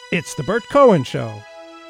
It's the Bert Cohen Show.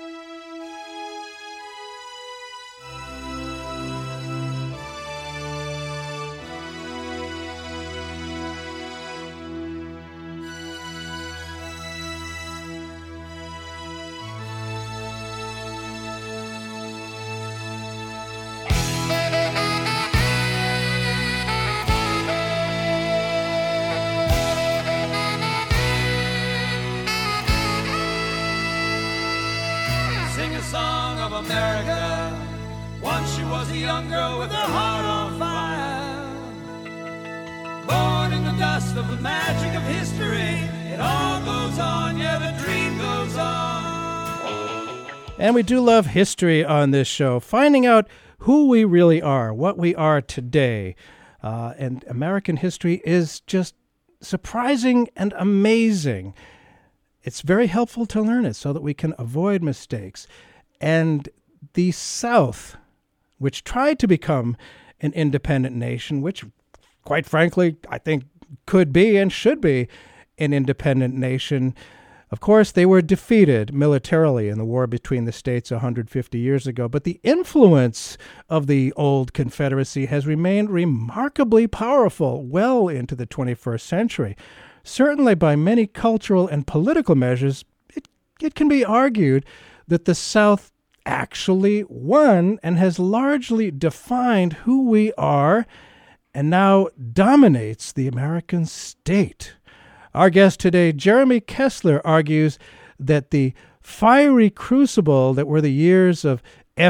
And we do love history on this show, finding out who we really are, what we are today. And American history is just surprising and amazing. It's very helpful to learn it so that we can avoid mistakes. And the South, which tried to become an independent nation, which, quite frankly, I think could be and should be an independent nation. Of course, they were defeated militarily in the war between the states 150 years ago, but the influence of the old Confederacy has remained remarkably powerful well into the 21st century. Certainly by many cultural and political measures, it can be argued that the South actually won and has largely defined who we are and now dominates the American state. Our guest today, Jeremy Kessler, argues that the fiery crucible that were the years of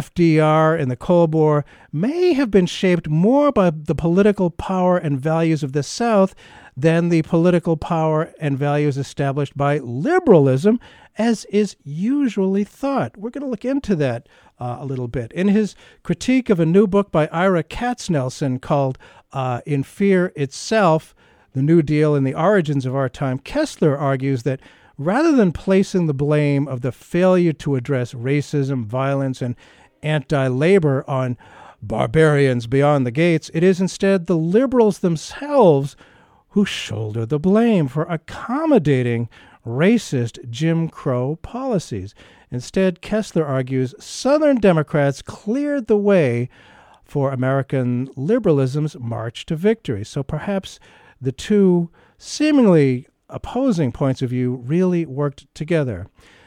FDR and the Cold War may have been shaped more by the political power and values of the South than the political power and values established by liberalism, as is usually thought. We're going to look into that a little bit. In his critique of a new book by Ira Katznelson called In Fear Itself, The New Deal and the Origins of Our Time, Kessler argues that rather than placing the blame of the failure to address racism, violence, and anti-labor on barbarians beyond the gates, it is instead the liberals themselves who shoulder the blame for accommodating racist Jim Crow policies. Instead, Kessler argues Southern Democrats cleared the way for American liberalism's march to victory. So perhaps the two seemingly opposing points of view really worked together.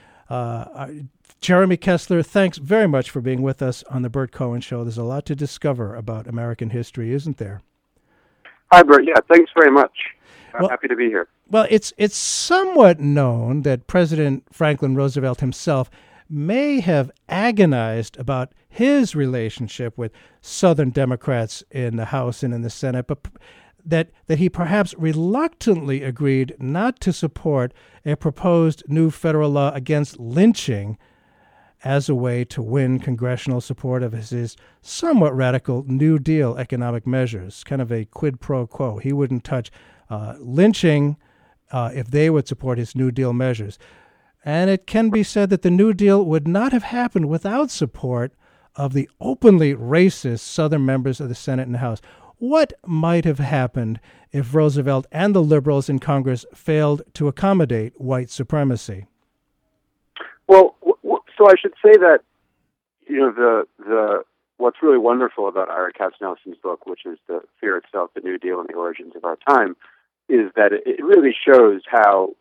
Jeremy Kessler, thanks very much for being with us on the Bert Cohen Show. There's a lot to discover about American history, isn't there? Hi, Bert. Yeah, thanks very much. I'm happy to be here. Well, it's somewhat known that President Franklin Roosevelt himself may have agonized about his relationship with Southern Democrats in the House and in the Senate, but that he perhaps reluctantly agreed not to support a proposed new federal law against lynching as a way to win congressional support of his somewhat radical New Deal economic measures, kind of a quid pro quo. He wouldn't touch lynching if they would support his New Deal measures. And it can be said that the New Deal would not have happened without support of the openly racist Southern members of the Senate and the House. What might have happened if Roosevelt and the liberals in Congress failed to accommodate white supremacy? Well, so I should say that, you know, the what's really wonderful about Ira Katznelson's book, which is The Fear Itself, The New Deal and the Origins of Our Time, is that it really shows how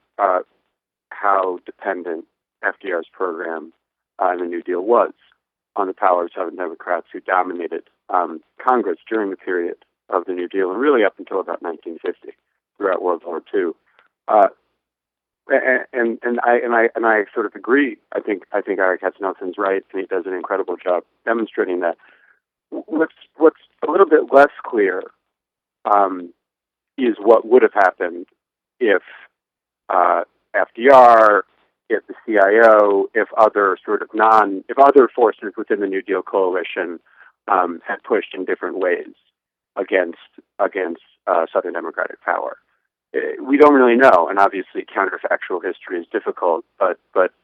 dependent FDR's program and the New Deal was on the power of Southern Democrats who dominated Congress during the period of the New Deal and really up until about 1950, throughout World War II. And I sort of agree. I think Ira Katznelson's right, and he does an incredible job demonstrating that. What's a little bit less clear is what would have happened if FDR, if the CIO, if other forces within the New Deal coalition had pushed in different ways against Southern Democratic power. We don't really know, and obviously counterfactual history is difficult. But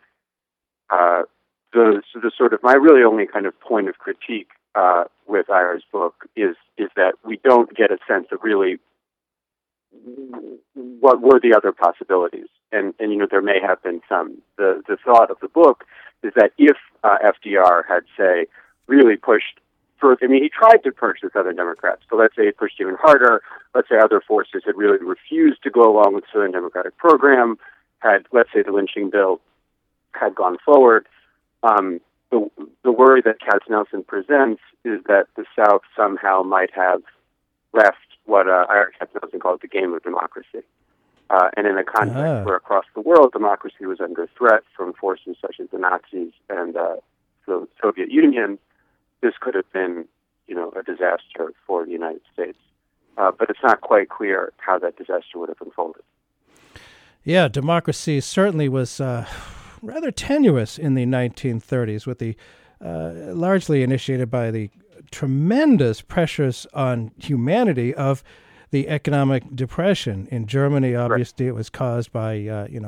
the sort of my really only kind of point of critique with Ira's book is that we don't get a sense of really what were the other possibilities and there may have been some. The thought of the book is that if FDR had, say, really pushed further, he tried to push the Southern Democrats, but let's say he pushed even harder. Let's say other forces had really refused to go along with the Southern Democratic program, let's say the lynching bill had gone forward. The worry that Katznelson presents is that the South somehow might have left what Katznelson called the game of democracy. And in a context where across the world democracy was under threat from forces such as the Nazis and the Soviet Union, this could have been, a disaster for the United States. But it's not quite clear how that disaster would have unfolded. Yeah, democracy certainly was rather tenuous in the 1930s, with the largely initiated by the tremendous pressures on humanity of the economic depression. In Germany, obviously, It was caused by, the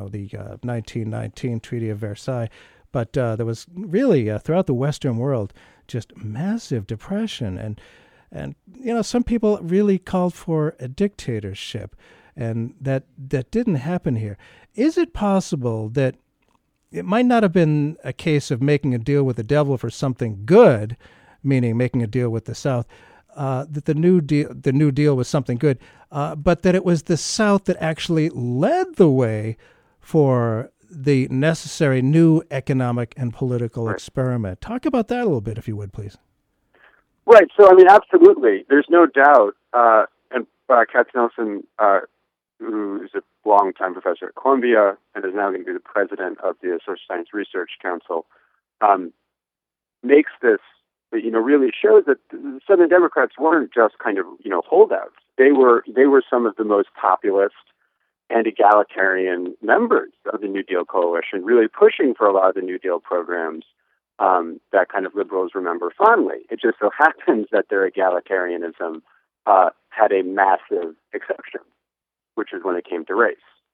1919 Treaty of Versailles. But there was really, throughout the Western world, just massive depression. And some people really called for a dictatorship. And that didn't happen here. Is it possible that it might not have been a case of making a deal with the devil for something good, meaning making a deal with the South, that the New Deal was something good, but that it was the South that actually led the way for the necessary new economic and political experiment? Talk about that a little bit, if you would, please. Right. So, absolutely. There's no doubt. And Katznelson, who is a longtime professor at Columbia and is now going to be the president of the Social Science Research Council, makes this, really shows that the Southern Democrats weren't just kind of, holdouts. They were some of the most populist and egalitarian members of the New Deal coalition, really pushing for a lot of the New Deal programs that kind of liberals remember fondly. It just so happens that their egalitarianism had a massive exception, which is when it came to race.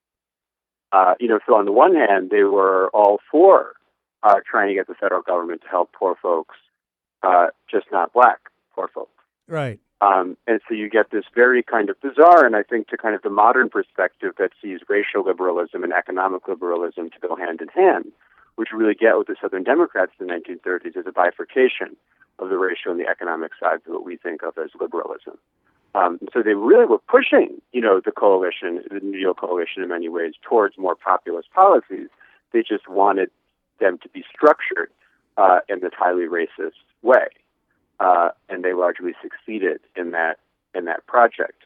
So on the one hand, they were all for trying to get the federal government to help poor folks, just not black poor folks. Right. And so you get this very kind of bizarre, and I think to kind of the modern perspective that sees racial liberalism and economic liberalism to go hand in hand, which you really get with the Southern Democrats in the 1930s is a bifurcation of the racial and the economic sides of what we think of as liberalism. So they really were pushing, the coalition, the New Deal coalition in many ways, towards more populist policies. They just wanted them to be structured in this highly racist way. And they largely succeeded in that project.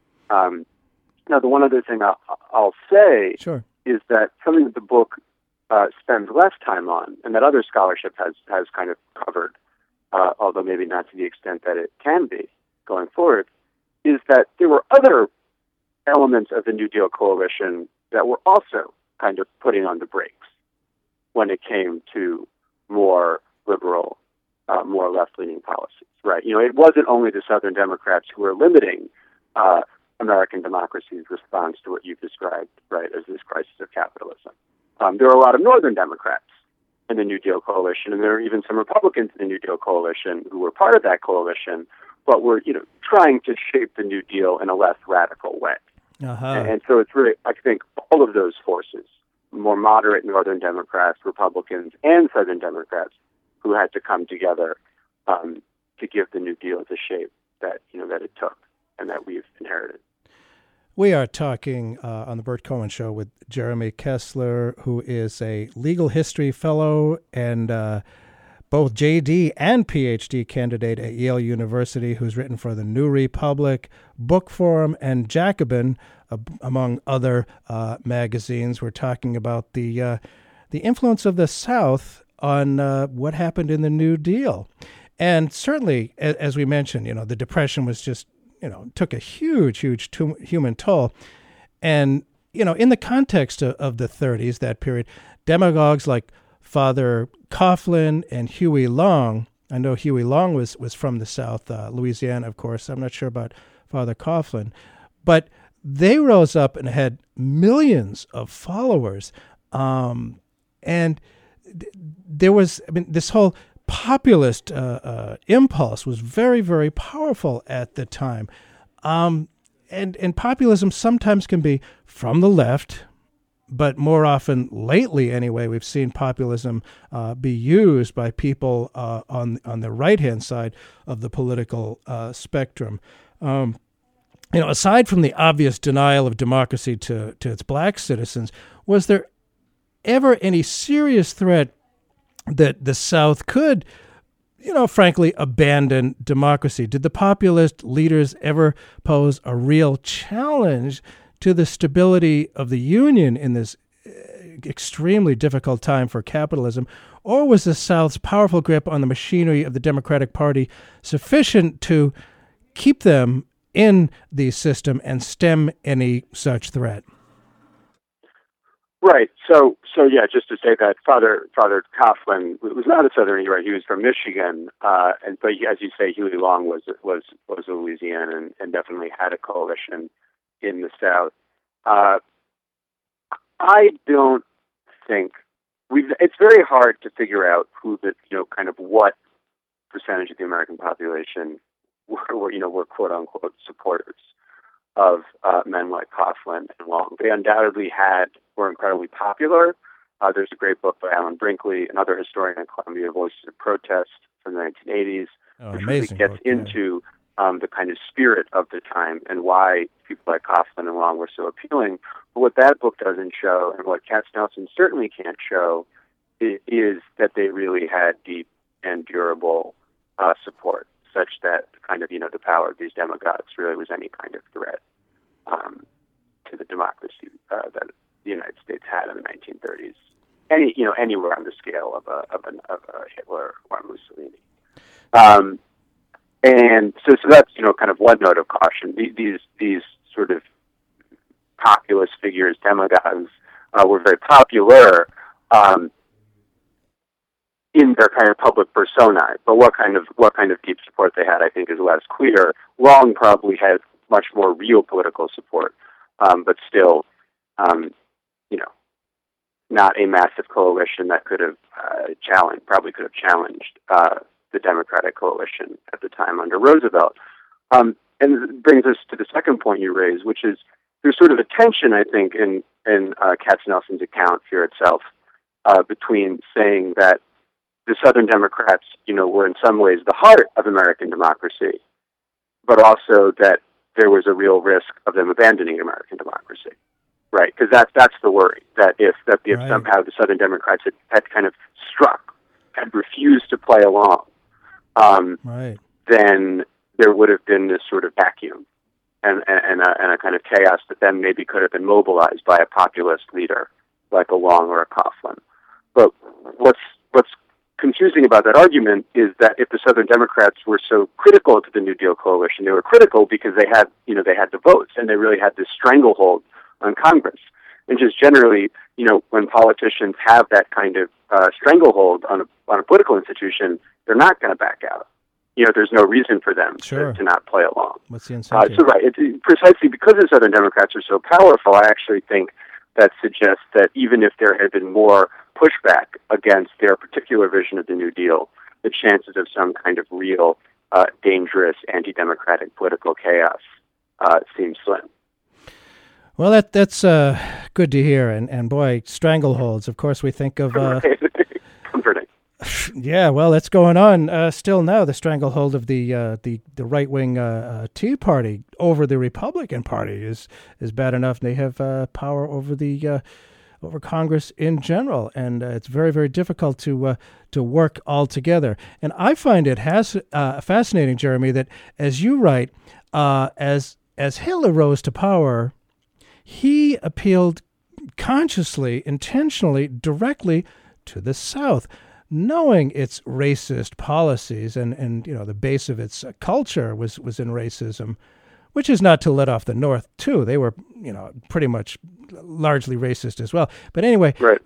Now, the one other thing I'll say is that something that the book spends less time on, and that other scholarship has kind of covered, although maybe not to the extent that it can be going forward, is that there were other elements of the New Deal coalition that were also kind of putting on the brakes when it came to more liberal, more left-leaning policies, right? It wasn't only the Southern Democrats who were limiting American democracy's response to what you've described, right, as this crisis of capitalism. There were a lot of Northern Democrats in the New Deal coalition, and there were even some Republicans in the New Deal coalition who were part of that coalition, but were, trying to shape the New Deal in a less radical way. And so it's really, I think, all of those forces, more moderate Northern Democrats, Republicans, and Southern Democrats, who had to come together to give the New Deal the shape that it took and that we've inherited. We are talking on the Bert Cohen Show with Jeremy Kessler, who is a legal history fellow and both JD and PhD candidate at Yale University, who's written for the New Republic, Book Forum, and Jacobin, among other magazines. We're talking about the influence of the South on what happened in the New Deal. And certainly, as we mentioned, the Depression was just, took a huge human toll. And, in the context of the 30s, that period, demagogues like Father Coughlin and Huey Long, I know Huey Long was from the South, Louisiana, of course. I'm not sure about Father Coughlin. But they rose up and had millions of followers. And there was, this whole populist impulse was very, very powerful at the time. And populism sometimes can be from the left but more often lately anyway, we've seen populism be used by people on the right-hand side of the political spectrum. Aside from the obvious denial of democracy to its black citizens, was there ever any serious threat that the South could, frankly, abandon democracy? Did the populist leaders ever pose a real challenge to the stability of the Union in this extremely difficult time for capitalism? Or was the South's powerful grip on the machinery of the Democratic Party sufficient to keep them in the system and stem any such threat? Right. So yeah, just to say that Father Coughlin was not a Southern, you're right. He was from Michigan, but as you say, Huey Long was a Louisianan and definitely had a coalition in the South. I don't think it's very hard to figure out who kind of what percentage of the American population were quote unquote supporters of men like Coughlin and Long. They undoubtedly were incredibly popular. There's a great book by Alan Brinkley, another historian at Columbia, Voices of Protest from the 1980s, which really gets into the kind of spirit of the time and why people like Coughlin and Long were so appealing. But what that book doesn't show, and what Katznelson certainly can't show, is that they really had deep and durable support, such that kind of the power of these demagogues really was any kind of threat to the democracy that the United States had in the 1930s. Anywhere on the scale of a Hitler or Mussolini. And so that's kind of one note of caution. These sort of populist figures, demagogues, were very popular in their kind of public persona. But what kind of deep support they had, I think, is less clear. Long probably had much more real political support, but still, not a massive coalition that could have challenged the Democratic coalition at the time under Roosevelt. And it brings us to the second point you raised, which is there's sort of a tension, I think, in Katznelson's account here itself, between saying that the Southern Democrats, were in some ways the heart of American democracy, but also that there was a real risk of them abandoning American democracy. Right, because that's the worry, that if right. Somehow the Southern Democrats had kind of had refused to play along, right. Then there would have been this sort of vacuum and a kind of chaos that then maybe could have been mobilized by a populist leader like a Long or a Coughlin. But what's confusing about that argument is that if the Southern Democrats were so critical to the New Deal coalition, they were critical because they had the votes and they really had this stranglehold on Congress. And just generally, when politicians have that kind of stranglehold on a political institution, they're not going to back out. There's no reason for them sure. to not play along. What's the incentive? So right, it's precisely because the Southern Democrats are so powerful, I actually think that suggests that even if there had been more pushback against their particular vision of the New Deal, the chances of some kind of real, dangerous, anti-democratic political chaos seem slim. Well, that's good to hear, and boy, strangleholds. Of course, we think of comforting. Yeah, well, that's going on still now. The stranglehold of the right wing Tea Party over the Republican Party is bad enough. They have power over over Congress in general, and it's very, very difficult to work all together. And I find it fascinating, Jeremy, that as you write, as Hitler rose to power, he appealed consciously, intentionally, directly to the South, knowing its racist policies and the base of its culture was in racism, which is not to let off the North too. They were pretty much largely racist as well. But anyway, right.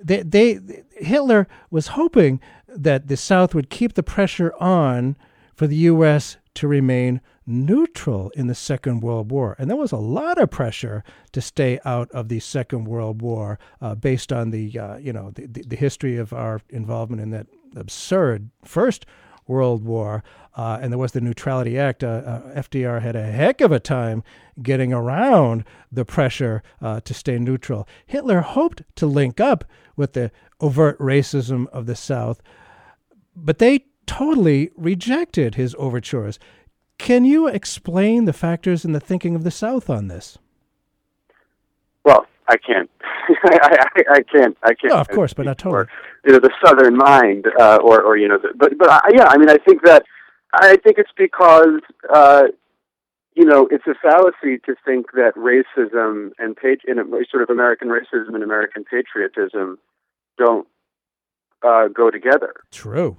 Hitler was hoping that the South would keep the pressure on for the U.S. to remain neutral in the Second World War. And there was a lot of pressure to stay out of the Second World War based on the history of our involvement in that absurd First World War, and there was the Neutrality Act. FDR had a heck of a time getting around the pressure to stay neutral. Hitler hoped to link up with the overt racism of the South, but they totally rejected his overtures. Can you explain the factors in the thinking of the South on this? Well, I can't. I can't. No, of course, but not totally. Or, the Southern mind, yeah. I mean, I think it's because it's a fallacy to think that racism and sort of American racism and American patriotism don't go together. True.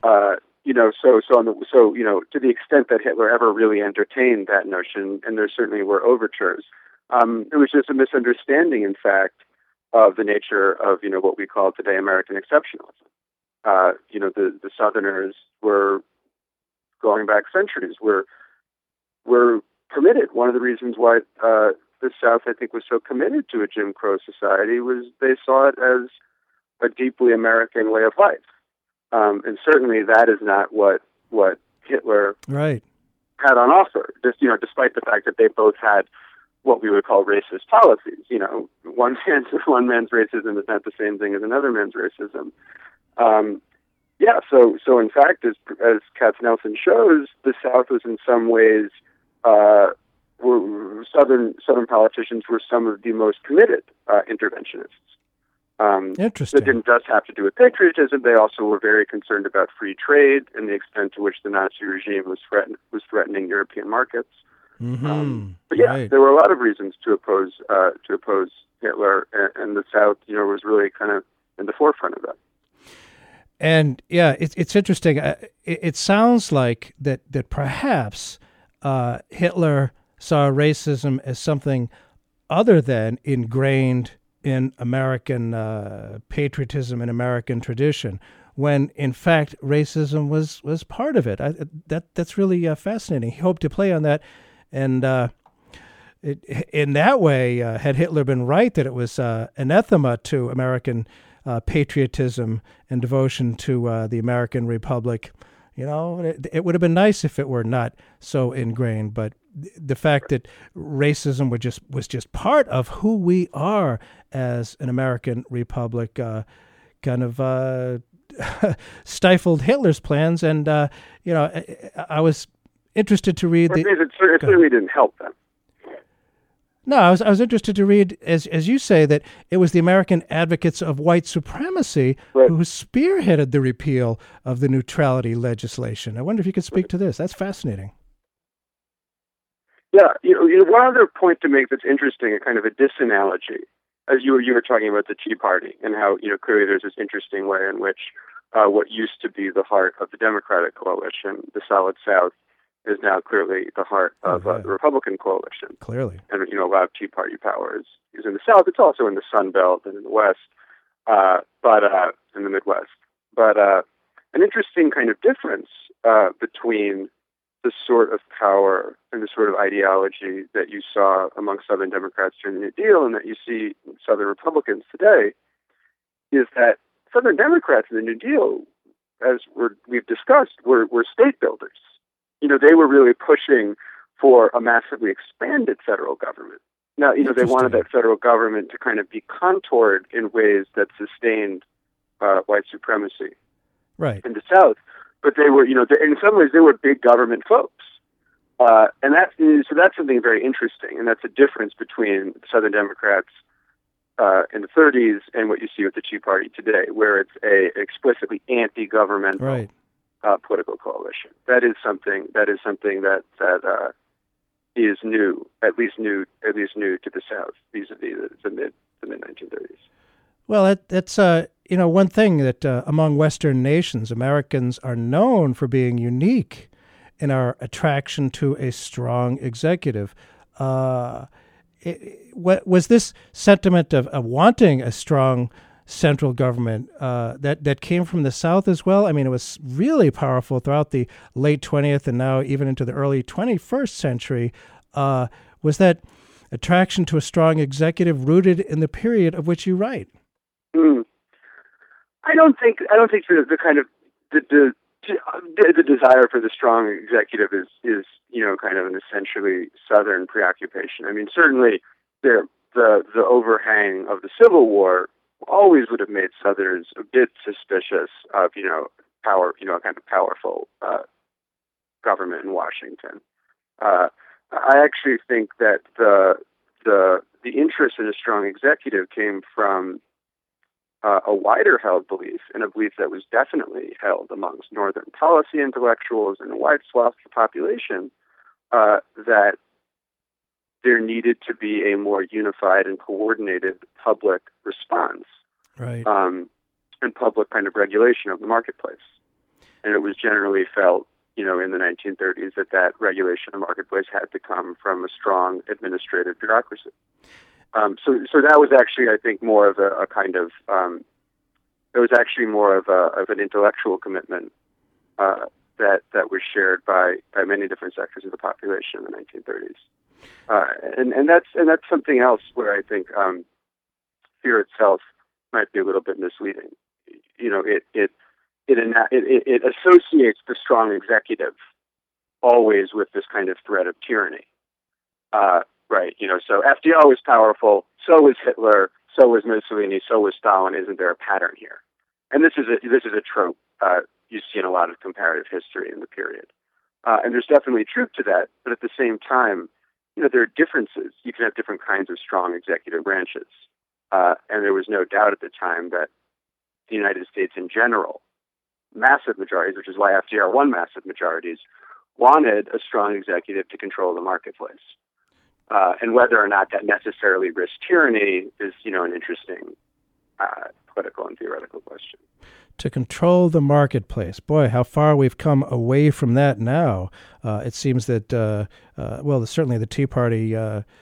To the extent that Hitler ever really entertained that notion, and there certainly were overtures, it was just a misunderstanding, in fact, of the nature of what we call today American exceptionalism. The Southerners were, going back centuries, were permitted. One of the reasons why the South, I think, was so committed to a Jim Crow society was they saw it as a deeply American way of life. And certainly that is not what Hitler had on offer. Just, despite the fact that they both had what we would call racist policies. One man's racism is not the same thing as another man's racism. So in fact, as Katznelson shows, the South was in some ways Southern politicians were some of the most committed interventionists. Interesting. That didn't just have to do with patriotism. They also were very concerned about free trade and the extent to which the Nazi regime was threatening European markets. Mm-hmm. But yeah, there were a lot of reasons to oppose Hitler, and the South, was really kind of in the forefront of that. And yeah, it's interesting. It sounds like that perhaps Hitler saw racism as something other than ingrained in American patriotism and American tradition, when in fact racism was part of it. That's really fascinating. He hoped to play on that, and in that way, had Hitler been right that it was anathema to American patriotism and devotion to the American Republic, it would have been nice if it were not so ingrained. But the fact that racism was just part of who we are as an American Republic kind of stifled Hitler's plans. And, I was interested to read... It certainly didn't help them. No, I was interested to read, as you say, that it was the American advocates of white supremacy who spearheaded the repeal of the neutrality legislation. I wonder if you could speak to this. That's fascinating. Yeah, one other point to make that's interesting, a kind of a disanalogy, as you were talking about the Tea Party and how clearly there's this interesting way in which what used to be the heart of the Democratic coalition, the Solid South, is now clearly the heart of the Republican coalition. Clearly. And, a lot of Tea Party power is in the South. It's also in the Sun Belt and in the West, but in the Midwest. But an interesting kind of difference between the sort of power and the sort of ideology that you saw among Southern Democrats during the New Deal and that you see in Southern Republicans today is that Southern Democrats in the New Deal, as we've discussed, were state builders. They were really pushing for a massively expanded federal government. Now, they wanted that federal government to kind of be contoured in ways that sustained white supremacy in the South. But they were, in some ways, they were big government folks. And that's something very interesting. And that's a difference between Southern Democrats in the 30s and what you see with the Tea Party today, where it's a explicitly anti-governmental political coalition. That is something that is new, at least new to the South vis-a-vis the mid 1930s. Well, that's one thing that among Western nations, Americans are known for being unique in our attraction to a strong executive. Was this sentiment of wanting a strong central government that came from the South as well? I mean, it was really powerful throughout the late 20th and now even into the early 21st century. Was that attraction to a strong executive rooted in the period of which you write? I don't think the kind of the the desire for the strong executive is kind of an essentially Southern preoccupation. I mean, certainly the overhang of the Civil War always would have made Southerners a bit suspicious of power, a kind of powerful government in Washington. I actually think that the interest in a strong executive came from a wider held belief, and a belief that was definitely held amongst Northern policy intellectuals and a wide swath of the population, that there needed to be a more unified and coordinated public response, right, and public kind of regulation of the marketplace. And it was generally felt, in the 1930s, that regulation of the marketplace had to come from a strong administrative bureaucracy. So that was actually, I think, more of a kind of it was actually more of an intellectual commitment that was shared by many different sectors of the population in the 1930s, and that's something else where I think fear itself might be a little bit misleading. It associates the strong executive always with this kind of threat of tyranny. Right, so FDR was powerful, so was Hitler, so was Mussolini, so was Stalin. Isn't there a pattern here? And this is a trope you see in a lot of comparative history in the period. And there's definitely truth to that, but at the same time, there are differences. You can have different kinds of strong executive branches. And there was no doubt at the time that the United States in general, massive majorities, which is why FDR won massive majorities, wanted a strong executive to control the marketplace. And whether or not that necessarily risks tyranny is, an interesting political and theoretical question. To control the marketplace. Boy, how far we've come away from that now. It seems that, certainly the Tea Party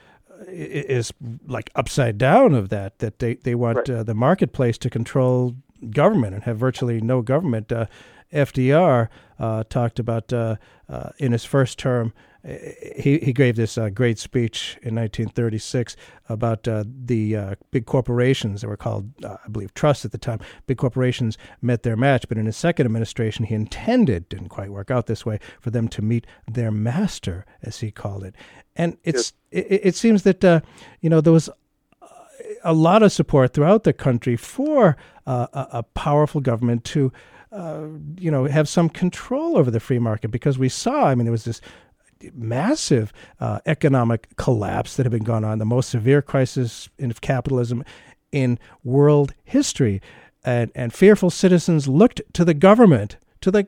is like upside down of that they want right. The marketplace to control government and have virtually no government. FDR talked about in his first term. He gave this great speech in 1936 about the big corporations that were called, I believe, trusts at the time. Big corporations met their match, but in his second administration, he intended, didn't quite work out this way, for them to meet their master, as he called it. And it seems that there was a lot of support throughout the country for a powerful government to have some control over the free market, because we saw, there was this massive economic collapse that had been going on, the most severe crisis of capitalism in world history. And fearful citizens looked to the government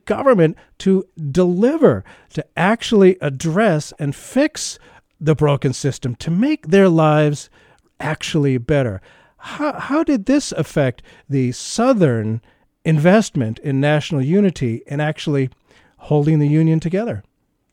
to deliver, to actually address and fix the broken system, to make their lives actually better. How did this affect the Southern investment in national unity and actually holding the Union together?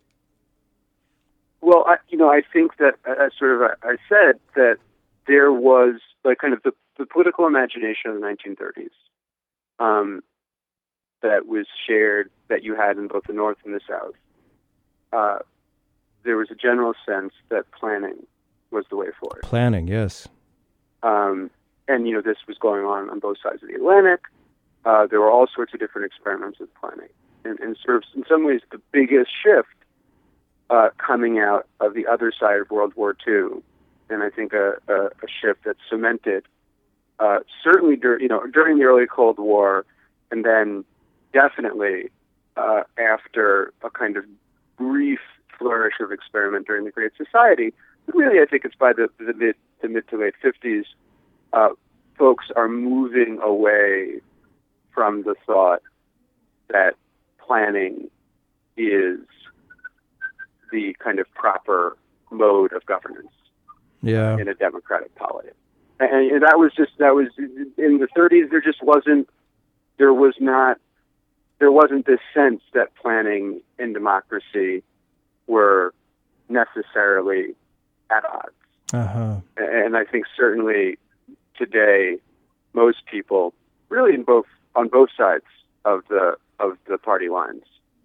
Well, I think that, as I said, that there was like kind of the political imagination of the 1930s that was shared, that you had in both the North and the South. There was a general sense that planning was the way forward. Planning, yes. And, this was going on both sides of the Atlantic. There were all sorts of different experiments with planning. And sort of, in some ways, the biggest shift coming out of the other side of World War II, and I think a shift that cemented certainly during the early Cold War, and then definitely after a kind of brief flourish of experiment during the Great Society. But really, I think it's by the mid to late 50s, folks are moving away from the thought that planning is the kind of proper mode of governance in a democratic polity. And that was in the 30s, there wasn't this sense that planning and democracy were necessarily at odds. Uh-huh. And I think certainly today, most people, really on both sides of the party lines,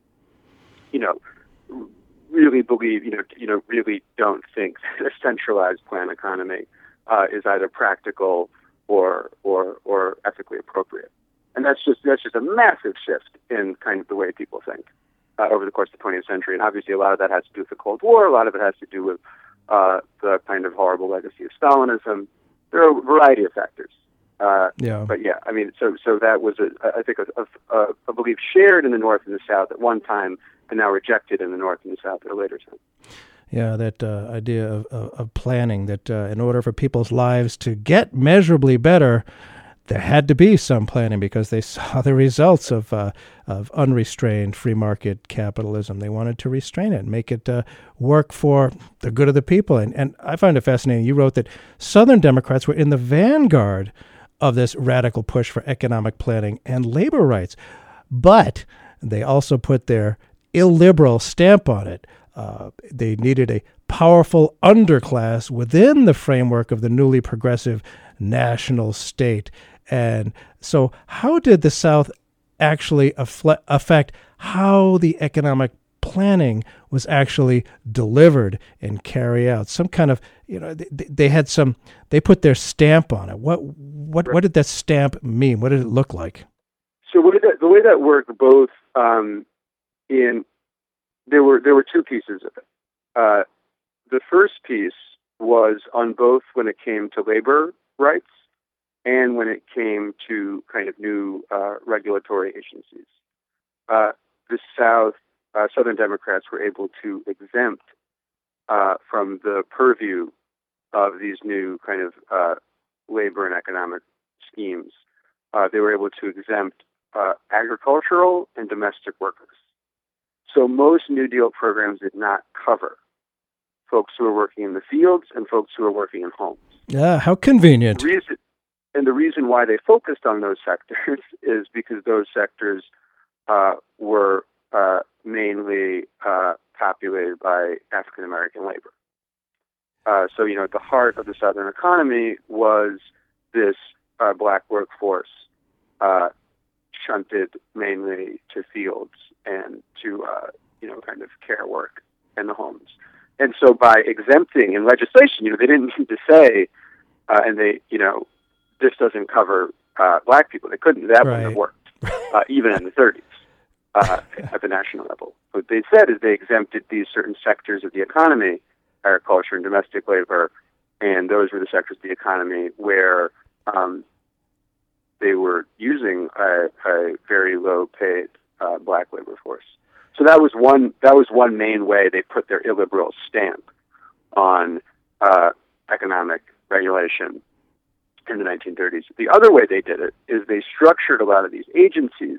really believe, really don't think that a centralized plan economy is either practical or ethically appropriate. And that's that's just a massive shift in kind of the way people think over the course of the 20th century. And obviously a lot of that has to do with the Cold War. A lot of it has to do with the kind of horrible legacy of Stalinism. There are a variety of factors. But yeah, I mean, so that was, I think, a belief shared in the North and the South at one time, and now rejected in the North and the South at a later time. Yeah, that idea of planning, that in order for people's lives to get measurably better, there had to be some planning because they saw the results of unrestrained free market capitalism. They wanted to restrain it and make it work for the good of the people. And I find it fascinating. You wrote that Southern Democrats were in the vanguard of this radical push for economic planning and labor rights, but they also put their illiberal stamp on it. They needed a powerful underclass within the framework of the newly progressive national state. And so how did the South actually affect how the economic planning was actually delivered and carried out? Some kind of, they put their stamp on it. What did that stamp mean? What did it look like? So the way that worked both there were two pieces of it. The first piece was on both when it came to labor rights and when it came to kind of new regulatory agencies. The Southern Democrats were able to exempt from the purview of these new kind of labor and economic schemes. They were able to exempt agricultural and domestic workers. So most New Deal programs did not cover folks who are working in the fields and folks who are working in homes. Yeah, how convenient. The reason why they focused on those sectors is because those sectors were mainly populated by African American labor. So, at the heart of the Southern economy was this black workforce shunted mainly to fields and to, kind of care work in the homes. And so by exempting in legislation, they didn't need to say, and they, this doesn't cover black people. They couldn't. That wouldn't have worked, even in the 30s at the national level. What they said is they exempted these certain sectors of the economy, agriculture and domestic labor, and those were the sectors of the economy where they were using a very low-paid black labor force. So that was one main way they put their illiberal stamp on economic regulation in the 1930s. The other way they did it is they structured a lot of these agencies,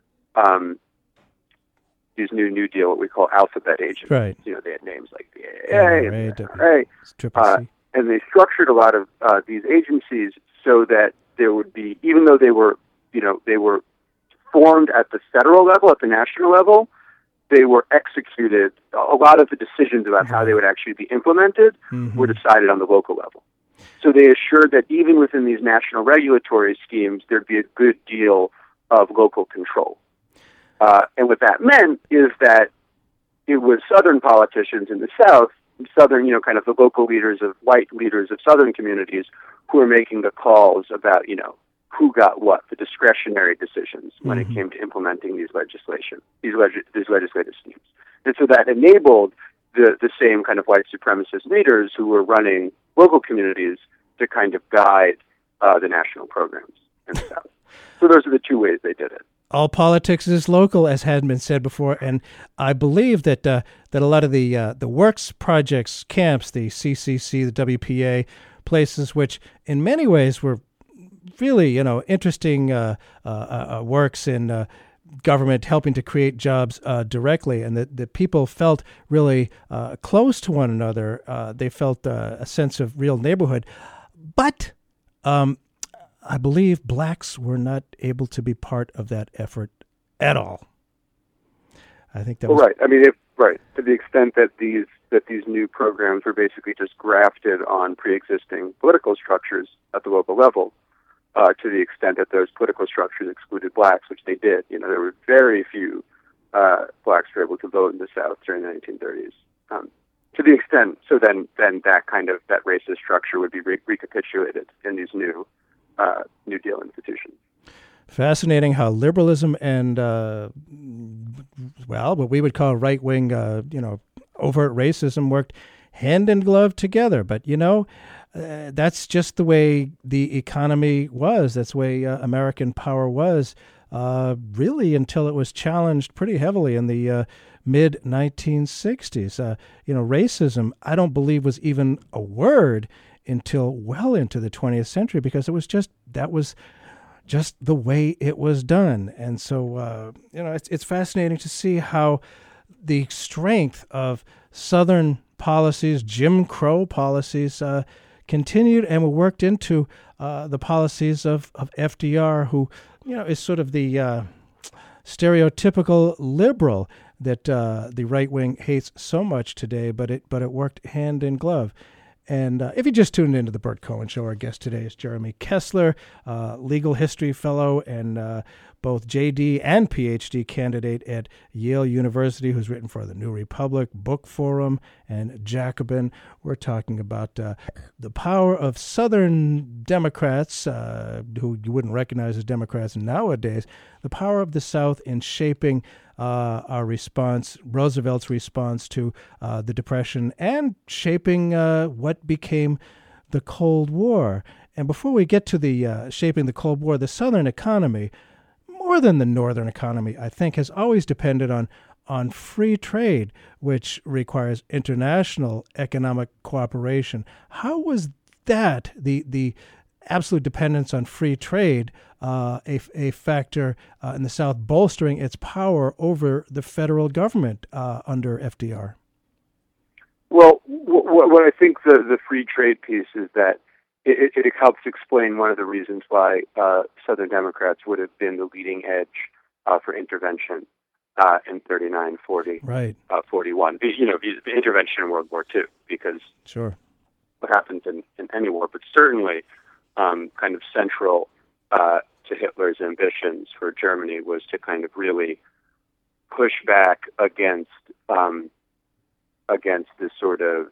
these New Deal, what we call alphabet agents. Right. They had names like the AAA and the NRA. And they structured a lot of these agencies so that there would be, even though they were formed at the federal level, at the national level, they were executed. A lot of the decisions about how they would actually be implemented were decided on the local level. So they assured that even within these national regulatory schemes, there'd be a good deal of local control. And what that meant is that it was Southern politicians in the South, Southern, kind of the local white leaders of Southern communities who were making the calls about, who got what, the discretionary decisions when it came to implementing these legislative schemes. And so that enabled the same kind of white supremacist leaders who were running local communities to kind of guide the national programs in the South. So those are the two ways they did it. All politics is local, as had been said before, and I believe that a lot of the works projects, camps, the CCC, the WPA, places which in many ways were really, interesting works in government helping to create jobs directly, and that the people felt really close to one another. They felt a sense of real neighborhood. But I believe blacks were not able to be part of that effort at all. I think that was right. I mean, to the extent that these new programs were basically just grafted on pre-existing political structures at the local level. To the extent that those political structures excluded blacks, which they did, there were very few blacks who were able to vote in the South during the 1930s. To the extent, so then that kind of that racist structure would be recapitulated in these New Deal institutions. Fascinating how liberalism and, what we would call right-wing, overt racism worked hand in glove together. But, that's just the way the economy was. That's the way American power was, really until it was challenged pretty heavily in the mid-1960s. Racism, I don't believe, was even a word until well into the 20th century because that was just the way it was done. And so, it's fascinating to see how the strength of Southern policies, Jim Crow policies, continued and were worked into the policies of FDR, who, is sort of the stereotypical liberal that the right wing hates so much today, but it worked hand in glove. And if you just tuned into the Burt Cohen Show, our guest today is Jeremy Kessler, legal history fellow and both JD and PhD candidate at Yale University, who's written for the New Republic, Book Forum, and Jacobin. We're talking about the power of Southern Democrats, who you wouldn't recognize as Democrats nowadays, the power of the South in shaping our response, Roosevelt's response to the Depression, and shaping what became the Cold War. And before we get to the shaping the Cold War, the Southern economy, more than the Northern economy, I think, has always depended on free trade, which requires international economic cooperation. How was that, the absolute dependence on free trade, a factor in the South bolstering its power over the federal government under FDR? Well, what I think the free trade piece is that it helps explain one of the reasons why Southern Democrats would have been the leading edge for intervention in 39, 40, right. 41. The intervention in World War II, because sure, what happens in any war, but certainly kind of central to Hitler's ambitions for Germany was to kind of really push back against this sort of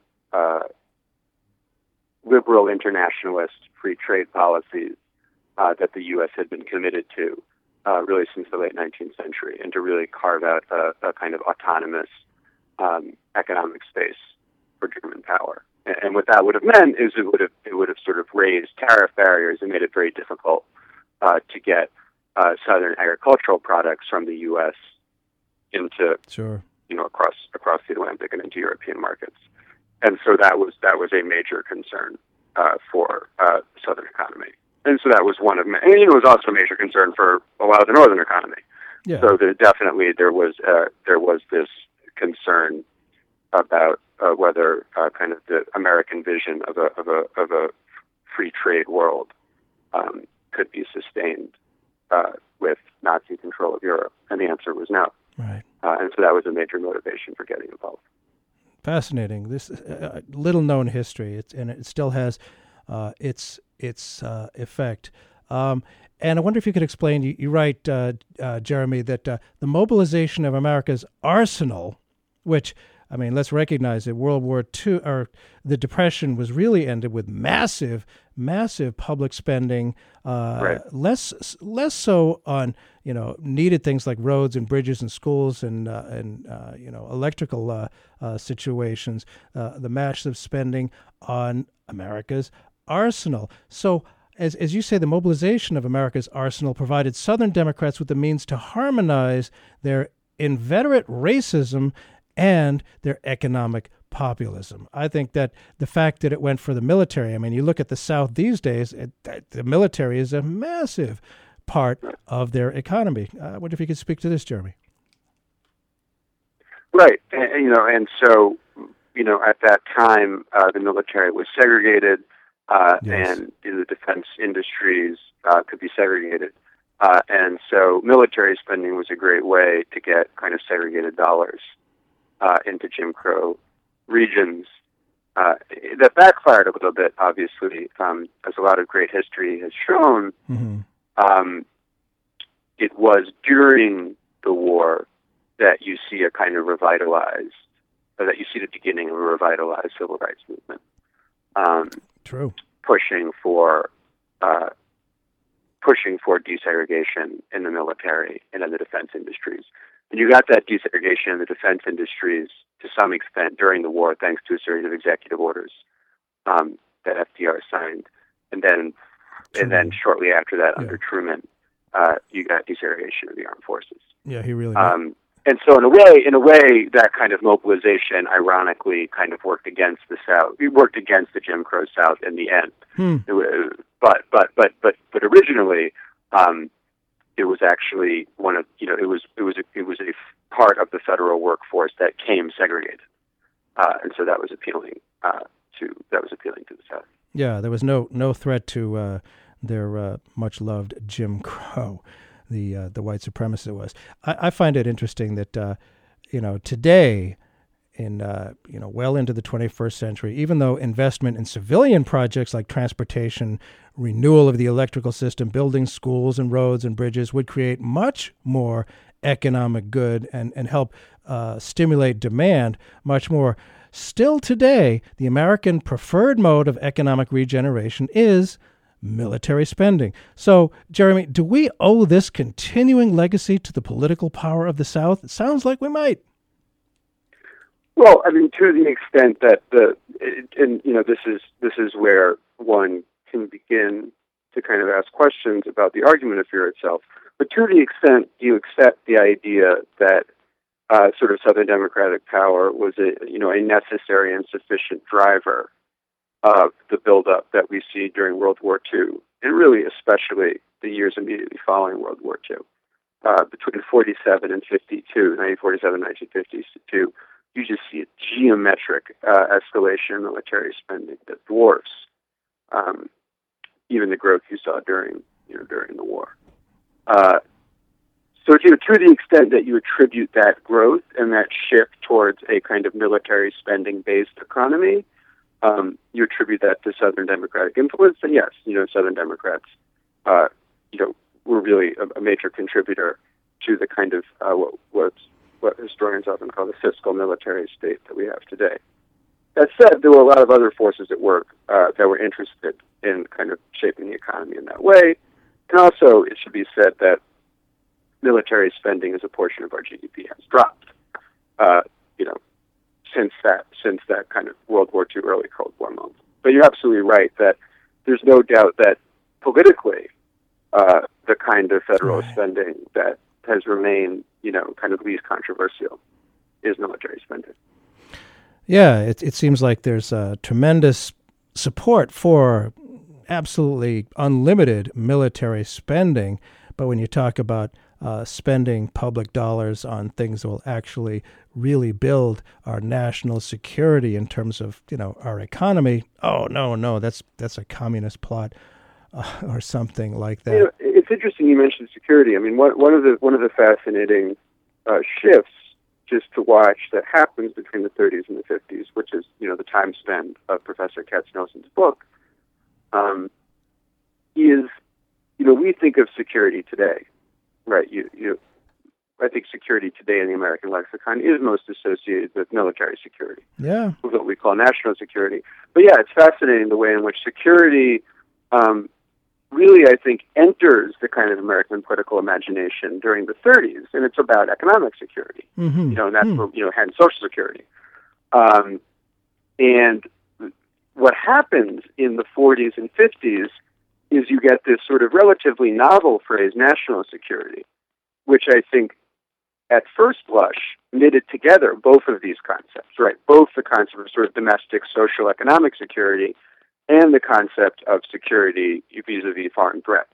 liberal internationalist free trade policies that the U.S. had been committed to really since the late 19th century, and to really carve out a kind of autonomous economic space for German power. And what that would have meant is it would have sort of raised tariff barriers and made it very difficult to get Southern agricultural products from the U.S. into sure. Across the Atlantic and into European markets. And so that was a major concern for the Southern economy. And so that was one of, and it was also a major concern for a lot of the Northern economy. Yeah. So there was this concern about whether kind of the American vision of a free trade world could be sustained with Nazi control of Europe, and the answer was no. Right. And so that was a major motivation for getting involved. Fascinating. This little-known history, it still has its effect. And I wonder if you could explain. You write, Jeremy, that the mobilization of America's arsenal, which, I mean, let's recognize that World War II, or the Depression, was really ended with massive public spending, right. less so on needed things like roads and bridges and schools and electrical situations. The massive spending on America's arsenal. So, as you say, the mobilization of America's arsenal provided Southern Democrats with the means to harmonize their inveterate racism and their economic populism. I think that the fact that it went for the military, I mean, you look at the South these days, the military is a massive part of their economy. I wonder if you could speak to this, Jeremy. Right. And so, at that time, the military was segregated, Yes. and the defense industries could be segregated. And so military spending was a great way to get kind of segregated dollars into Jim Crow regions. That backfired a little bit, obviously, as a lot of great history has shown. Mm-hmm. It was during the war that you see a kind of that you see the beginning of a revitalized civil rights movement. True. Pushing for pushing for desegregation in the military and in the defense industries. And you got that desegregation in the defense industries to some extent during the war, thanks to a series of executive orders that FDR signed, and then shortly after that, under Truman, you got desegregation of the armed forces. Yeah, he really did. And so, in a way, that kind of mobilization, ironically, kind of worked against the South. It worked against the Jim Crow South in the end. But originally, it was actually one of it was a part of the federal workforce that came segregated, and so that was appealing to the South. Yeah, there was no threat to their much loved Jim Crow. The white supremacist was. I find it interesting that today, in well into the 21st century, even though investment in civilian projects like transportation, renewal of the electrical system, building schools and roads and bridges would create much more economic good and help stimulate demand much more. Still today, the American preferred mode of economic regeneration is military spending. So, Jeremy, do we owe this continuing legacy to the political power of the South? It sounds like we might. Well, I mean, to the extent that this is where one can begin to kind of ask questions about the argument of fear itself. But to the extent you accept the idea that sort of Southern democratic power was a necessary and sufficient driver of the buildup that we see during World War II, and really especially the years immediately following World War II. Between 1947 and 1947, 1952, you just see a geometric escalation in military spending that dwarfs even the growth you saw during the war. So to the extent that you attribute that growth and that shift towards a kind of military spending-based economy, you attribute that to Southern Democratic influence, and yes, Southern Democrats, were really a major contributor to the kind of what historians often call the fiscal military state that we have today. That said, there were a lot of other forces at work that were interested in kind of shaping the economy in that way, and also it should be said that military spending as a portion of our GDP has dropped. Since that kind of World War II, early Cold War moment. But you're absolutely right that there's no doubt that politically, the kind of federal spending that has remained, kind of least controversial is military spending. Yeah, it seems like there's tremendous support for absolutely unlimited military spending, but when you talk about spending public dollars on things that will actually really build our national security in terms of our economy, no, that's a communist plot or something like that. It's interesting you mentioned security. I mean, one of the fascinating shifts just to watch that happens between the 30s and the 50s, which is the time span of Professor Katznelson's book, is we think of security today. Right, I think security today in the American lexicon is most associated with military security. Yeah, with what we call national security. But yeah, it's fascinating the way in which security really, I think, enters the kind of American political imagination during the 30s, and it's about economic security. And that's where hence Social Security. And what happens in the 40s and 50s is you get this sort of relatively novel phrase, national security, which I think at first blush knitted together both of these concepts, right? Both the concept of sort of domestic, social, economic security and the concept of security vis-a-vis foreign threats.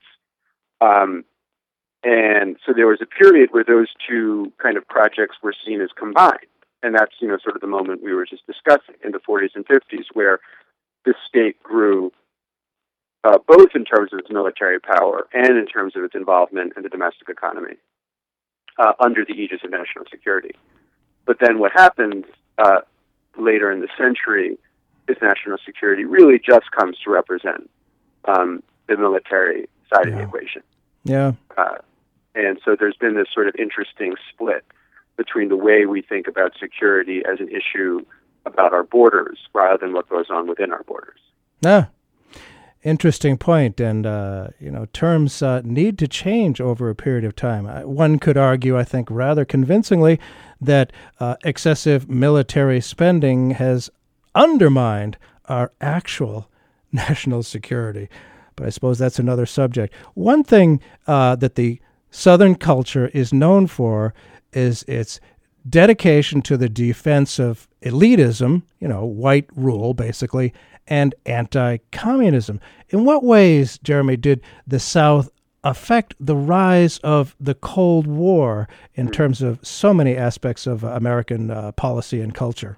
And so there was a period where those two kind of projects were seen as combined. And that's, sort of the moment we were just discussing in the 40s and 50s, where the state grew both in terms of its military power and in terms of its involvement in the domestic economy under the aegis of national security. But then what happens later in the century is national security really just comes to represent the military side of the equation. Yeah. And so there's been this sort of interesting split between the way we think about security as an issue about our borders rather than what goes on within our borders. Yeah. Interesting point, and terms need to change over a period of time. One could argue, I think, rather convincingly, that excessive military spending has undermined our actual national security. But I suppose that's another subject. One thing that the Southern culture is known for is its dedication to the defense of elitism, white rule, basically, and anti-communism. In what ways, Jeremy, did the South affect the rise of the Cold War in terms of so many aspects of American policy and culture?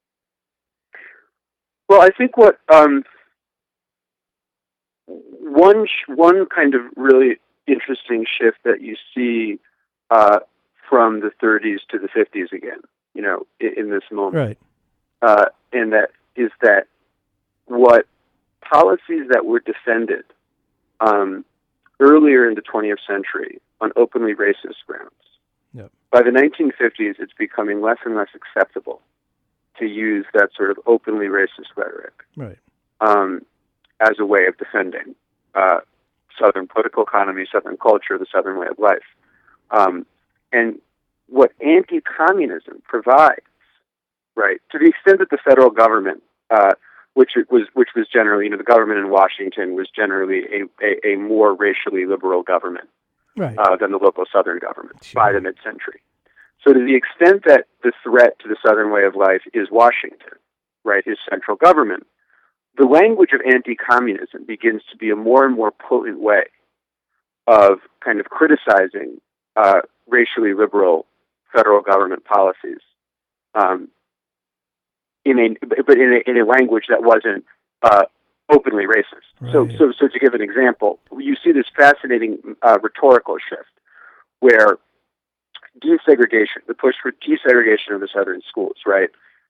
Well, I think what one kind of really interesting shift that you see from the 30s to the 50s again, in this moment, right, and that is that what policies that were defended earlier in the 20th century on openly racist grounds, yep. By the 1950s, it's becoming less and less acceptable to use that sort of openly racist rhetoric, right, as a way of defending Southern political economy, Southern culture, the Southern way of life. And what anti-communism provides, right, to the extent that the federal government, which was generally, the government in Washington was generally a more racially liberal government, right, than the local Southern government, sure, by the mid-century. So to the extent that the threat to the Southern way of life is Washington, right, is central government, the language of anti-communism begins to be a more and more potent way of kind of criticizing racially liberal federal government policies, in a language that wasn't openly racist. Right. So to give an example, you see this fascinating rhetorical shift where desegregation, the push for desegregation of the Southern schools, right,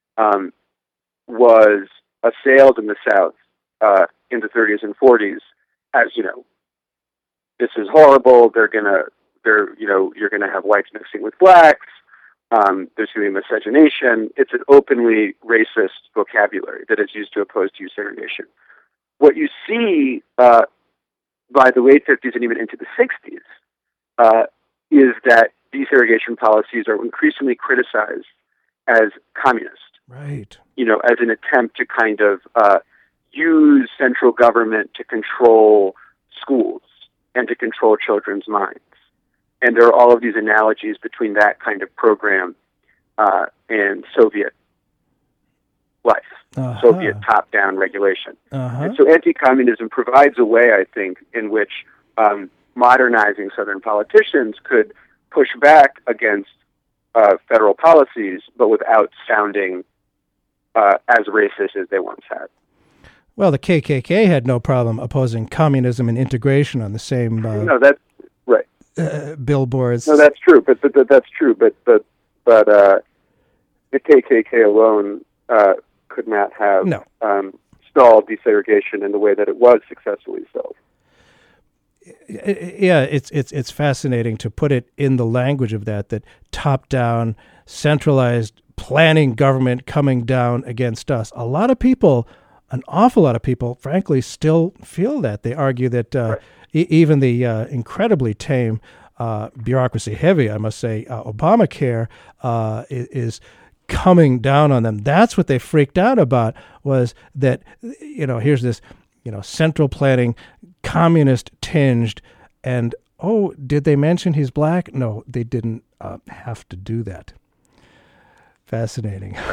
was assailed in the South in the 30s and 40s as, this is horrible. You're gonna have whites mixing with blacks. There's going to be miscegenation. It's an openly racist vocabulary that is used to oppose desegregation. What you see by the late 50s and even into the 60s is that desegregation policies are increasingly criticized as communist. right, As an attempt to kind of use central government to control schools and to control children's minds. And there are all of these analogies between that kind of program and Soviet life, Soviet top-down regulation. And so anti-communism provides a way, I think, in which modernizing Southern politicians could push back against federal policies, but without sounding as racist as they once had. Well, the KKK had no problem opposing communism and integration on the same No, that's right. Billboards. No, that's true. But that's true. But the KKK alone could not have stalled desegregation in the way that it was successfully stalled. Yeah, it's fascinating to put it in the language of that top-down, centralized planning government coming down against us. A lot of people, an awful lot of people, frankly, still feel that. They argue that Right. Even the incredibly tame, bureaucracy-heavy, I must say, Obamacare is coming down on them. That's what they freaked out about, was that, here's this, central planning, communist tinged, and, did they mention he's black? No, they didn't have to do that. Fascinating.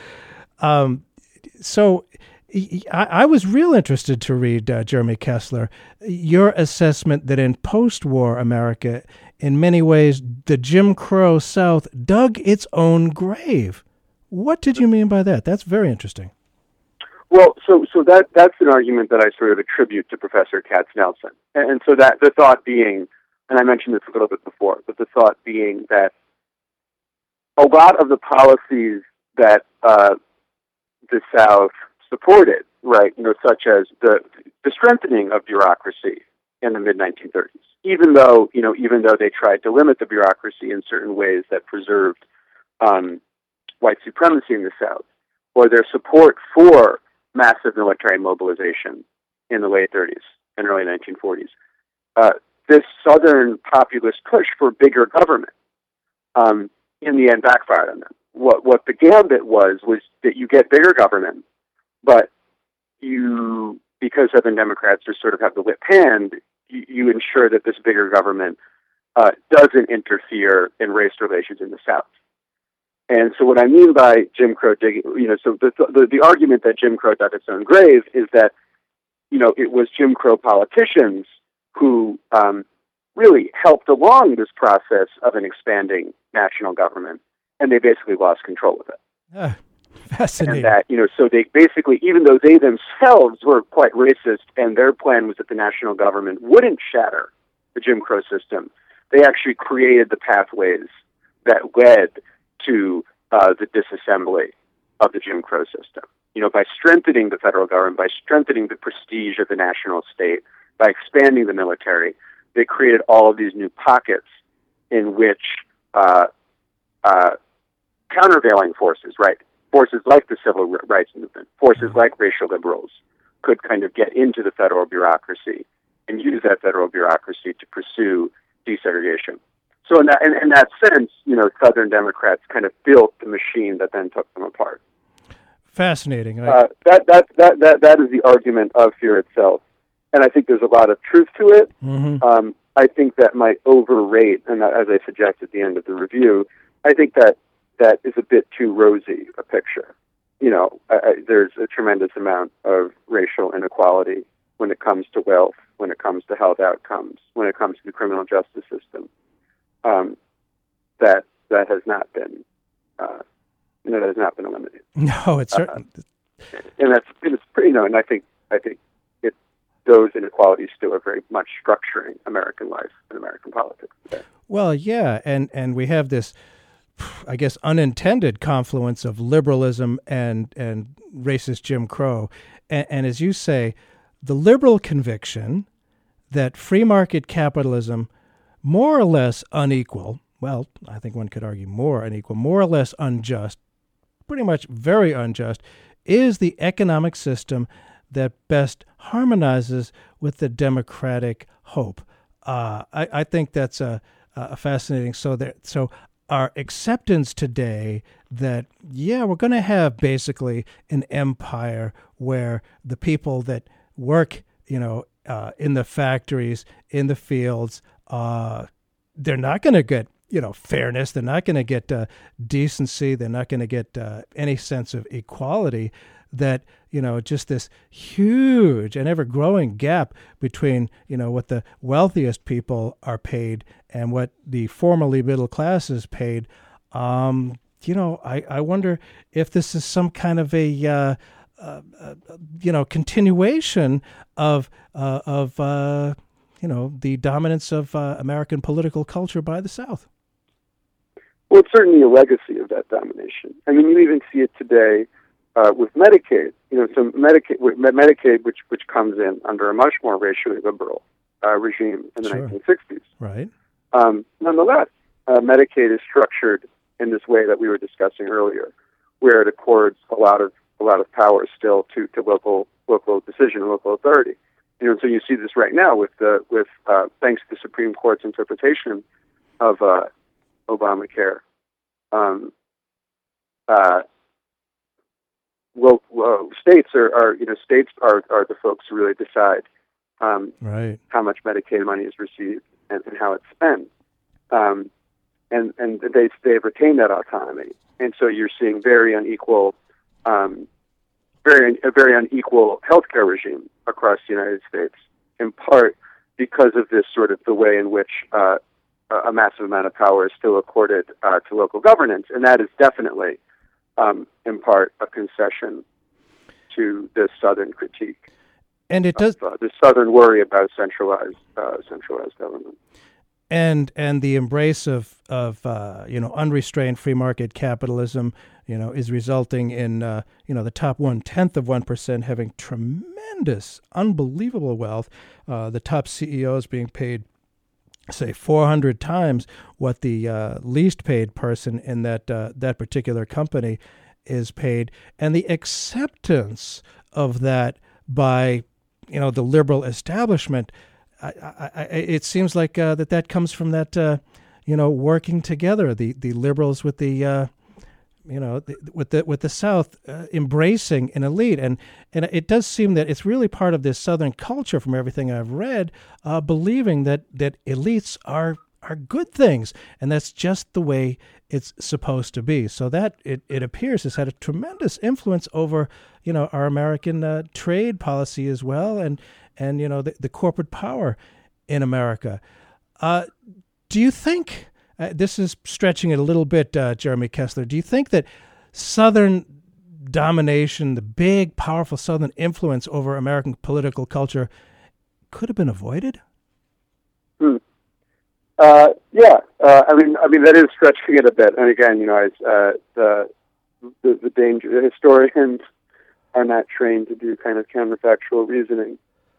So I was real interested to read, Jeremy Kessler, your assessment that in post-war America, in many ways, the Jim Crow South dug its own grave. What did you mean by that? That's very interesting. Well, so that's an argument that I sort of attribute to Professor Katznelson. And so that the thought being, and I mentioned this a little bit before, but the thought being that a lot of the policies that the South supported, right, such as the strengthening of bureaucracy in the mid-1930s, even though they tried to limit the bureaucracy in certain ways that preserved white supremacy in the South, or their support for massive military mobilization in the late 30s and early 1940s. This Southern populist push for bigger government, in the end, backfired on them. What the gambit was that you get bigger government, but because Southern Democrats just sort of have the whip hand, you ensure that this bigger government doesn't interfere in race relations in the South. And so what I mean by Jim Crow digging, so the argument that Jim Crow dug its own grave is that, it was Jim Crow politicians who really helped along this process of an expanding national government, and they basically lost control of it. Fascinating. And that, so they basically, even though they themselves were quite racist, and their plan was that the national government wouldn't shatter the Jim Crow system, they actually created the pathways that led to the disassembly of the Jim Crow system. By strengthening the federal government, by strengthening the prestige of the national state, by expanding the military, they created all of these new pockets in which countervailing forces, right? Forces like the civil rights movement, forces like racial liberals, could kind of get into the federal bureaucracy and use that federal bureaucracy to pursue desegregation. So in that sense, Southern Democrats kind of built the machine that then took them apart. Fascinating. That is the argument of fear itself, and I think there's a lot of truth to it. Mm-hmm. I think that might overrate, and as I suggest at the end of the review, I think that is a bit too rosy a picture. There's a tremendous amount of racial inequality when it comes to wealth, when it comes to health outcomes, when it comes to the criminal justice system. That has not been eliminated. No, it's certain. And it's pretty and I think those inequalities still are very much structuring American life and American politics today. Well, yeah, and we have this, I guess, unintended confluence of liberalism and racist Jim Crow. And as you say, the liberal conviction that free market capitalism, more or less unequal, well, I think one could argue more unequal, more or less unjust, pretty much very unjust, is the economic system that best harmonizes with the democratic hope. I think that's a fascinating. So our acceptance today that, we're going to have basically an empire where the people that work, in the factories, in the fields, they're not going to get, fairness. They're not going to get decency. They're not going to get any sense of equality. That, just this huge and ever-growing gap between, what the wealthiest people are paid and what the formerly middle class is paid. I wonder if this is some kind of a, continuation of the dominance of American political culture by the South. Well, it's certainly a legacy of that domination. I mean, you even see it today with Medicaid. So Medicaid, which comes in under a much more racially liberal regime in the 1960s. Right. Nonetheless, Medicaid is structured in this way that we were discussing earlier, where it accords a lot of power still to local decision, local authority. So you see this right now with thanks to the Supreme Court's interpretation of Obamacare. States are the folks who really decide right. how much Medicaid money is received and how it's spent, and they've retained that autonomy, and so you're seeing a very unequal healthcare regime across the United States, in part because of this sort of the way in which a massive amount of power is still accorded to local governance, and that is definitely in part a concession to this Southern critique. And it does the Southern worry about centralized government, and the embrace of unrestrained free market capitalism, is resulting in the top 1/10 of 1% having tremendous, unbelievable wealth. The top CEOs being paid, say, 400 times what the least paid person in that particular company is paid, and the acceptance of that by the liberal establishment. It seems like that comes from that working together, the liberals with the with the South embracing an elite, and it does seem that it's really part of this Southern culture, from everything I've read, believing that elites are good things, and that's just the way it's supposed to be. So that it appears has had a tremendous influence over our American trade policy as well, and the corporate power in America. Do you think? This is stretching it a little bit, Jeremy Kessler. Do you think that Southern domination, the big, powerful Southern influence over American political culture, could have been avoided? Yeah. I mean that is stretching it a bit. And again, the danger. The historians are not trained to do kind of counterfactual reasoning.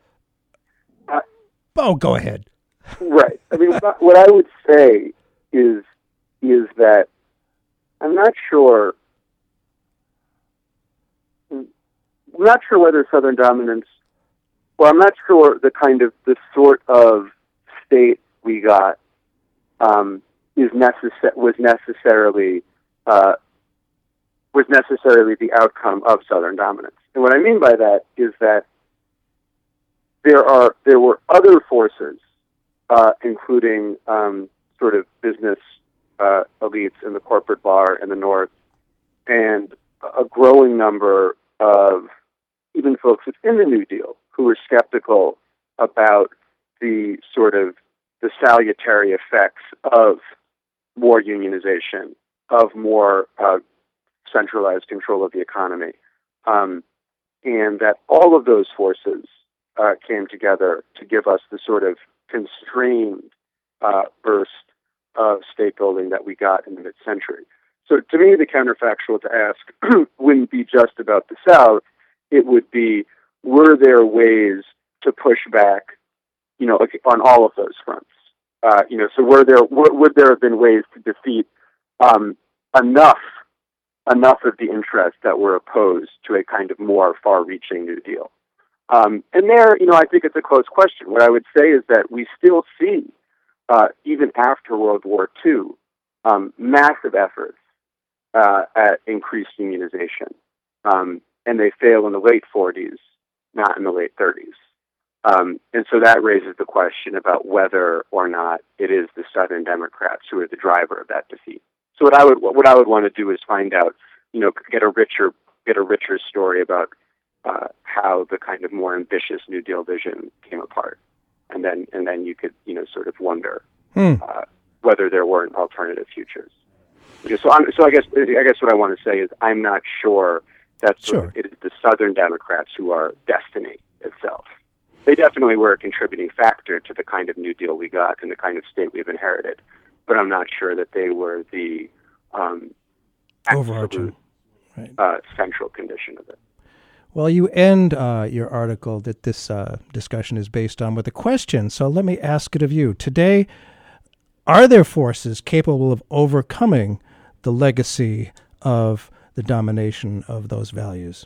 Go ahead. Right. I mean, what I would say is that I'm not sure whether Southern dominance, or I'm not sure the sort of state we got was necessarily the outcome of Southern dominance. And what I mean by that is that there were other forces, including sort of business elites in the corporate bar in the North, and a growing number of even folks within the New Deal who were skeptical about the salutary effects of more unionization, of more centralized control of the economy, and that all of those forces came together to give us the sort of constrained burst of state building that we got in the mid-century. So to me, the counterfactual to ask wouldn't be just about the South. It would be, were there ways to push back, on all of those fronts? So would there have been ways to defeat enough of the interests that were opposed to a kind of more far-reaching New Deal? And there, I think it's a close question. What I would say is that we still see, even after World War II, massive efforts at increased unionization. And they fail in the late 40s, not in the late 30s. And so that raises the question about whether or not it is the Southern Democrats who are the driver of that defeat. So what I would want to do is find out, get a richer story about how the kind of more ambitious New Deal vision came apart, and then you could sort of wonder whether there weren't alternative futures. So I guess what I want to say is I'm not sure that it is the Southern Democrats who are destiny itself. They definitely were a contributing factor to the kind of New Deal we got and the kind of state we've inherited, but I'm not sure that they were the overarching, central condition of it. Well, you end your article that this discussion is based on with a question, so let me ask it of you. Today, are there forces capable of overcoming the legacy of the domination of those values?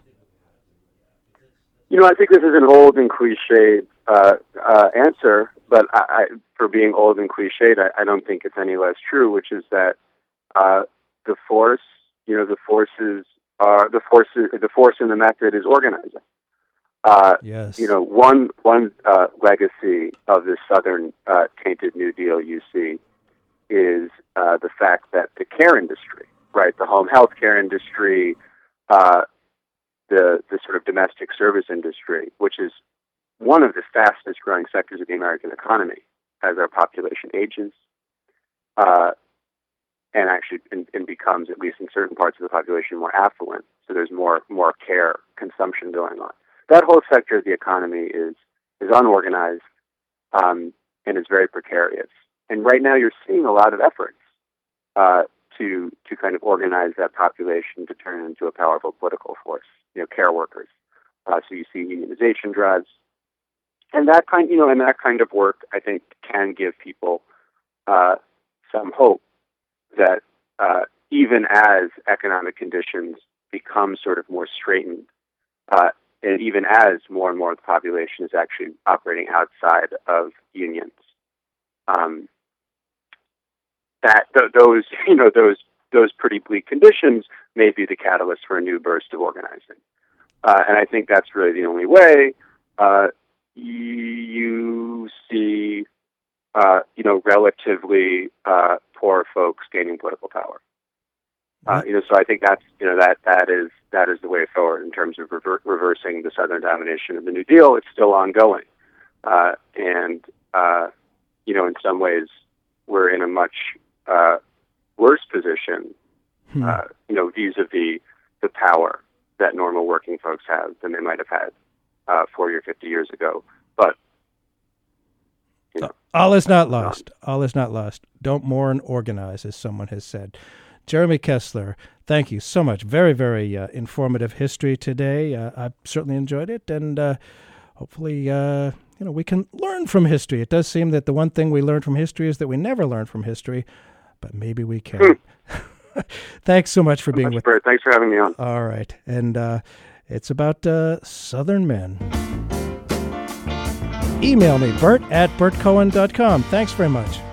I think this is an old and cliched answer, but for being old and cliched, I don't think it's any less true, which is that the force in the method is organizing. Yes. One legacy of this Southern tainted New Deal you see is the fact that the care industry, right, the home health care industry, the sort of domestic service industry, which is one of the fastest growing sectors of the American economy as our population ages, and actually and becomes, at least in certain parts of the population, more affluent. So there's more care consumption going on. That whole sector of the economy is unorganized and is very precarious. And right now you're seeing a lot of efforts to kind of organize that population to turn into a powerful political force, care workers. So you see unionization drives. And that kind of work, I think, can give people some hope that even as economic conditions become sort of more straightened, and even as more and more of the population is actually operating outside of unions. Those pretty bleak conditions may be the catalyst for a new burst of organizing. And I think that's really the only way you see, relatively poor folks gaining political power. So I think that's that is the way forward in terms of reversing the Southern domination of the New Deal. It's still ongoing, and in some ways we're in a much worse position, vis-a-vis the power that normal working folks have than they might have had 40 or 50 years ago. But all is not lost. All is not lost. Don't mourn, organize, as someone has said. Jeremy Kessler, thank you so much. Very, very informative history today. I've certainly enjoyed it, and hopefully, we can learn from history. It does seem that the one thing we learn from history is that we never learn from history, but maybe we can. Thanks so much for being with us. Thanks for having me on. All right, and it's about Southern men. Email me, Bert@bertcohen.com. Thanks very much.